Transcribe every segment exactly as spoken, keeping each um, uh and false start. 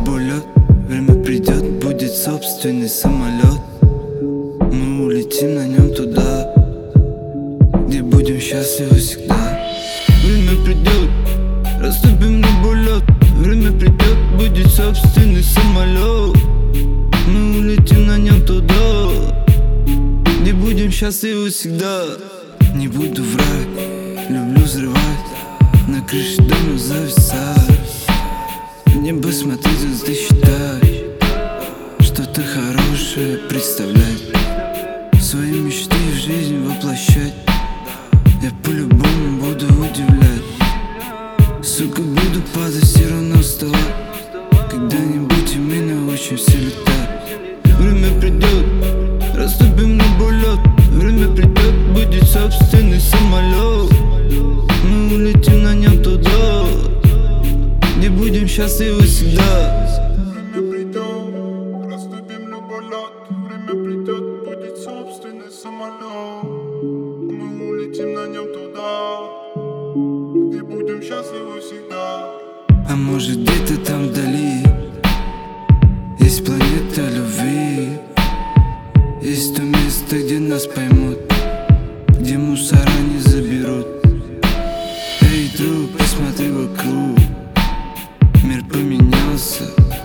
любой лед. Время придет, будет собственный самолет. Мы улетим на нем туда, где будем счастливы всегда. Время придет, расступим любой лед. Время придет, будет собственный самолет. Мы улетим на нем туда, где будем счастливы всегда. Не буду врать, люблю взрывать, на крыше дома зависать. В небо смотреть, звезды считать, что-то хорошее представлять, свои мечты в жизнь воплощать. Я по-любому буду удивлять. Сука, буду падать, все равно вставать. Когда-нибудь и мы научимся летать. Время придет, расступим любой лед. Время придет, будет собственный самолет. Мы улетим на нем туда, где будем счастливы всегда. Время придет, расступим любой лед. Время придет, будет собственный самолет. Мы улетим на нем туда, где будем счастливы всегда. А может где-то там вдали есть планета любви. Есть то место, где нас поймут, где мусора не заберут. Эй, друг, посмотри вокруг, мир поменялся,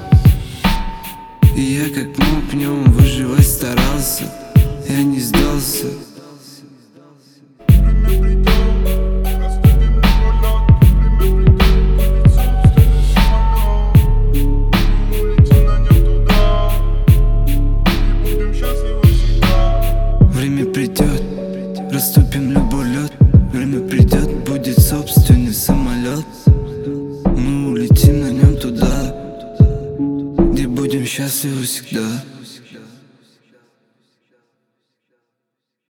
и я как мог в нем выживать старался. Я не сдался. Время придет, расступим любой лед. Время придет, будет собственный самолет. Мы улетим на нем туда, где будем счастливы всегда. Время придет, расступим любой лед. Время придет, будет собственный самолет. Мы улетим на нем туда, где будем счастливы всегда.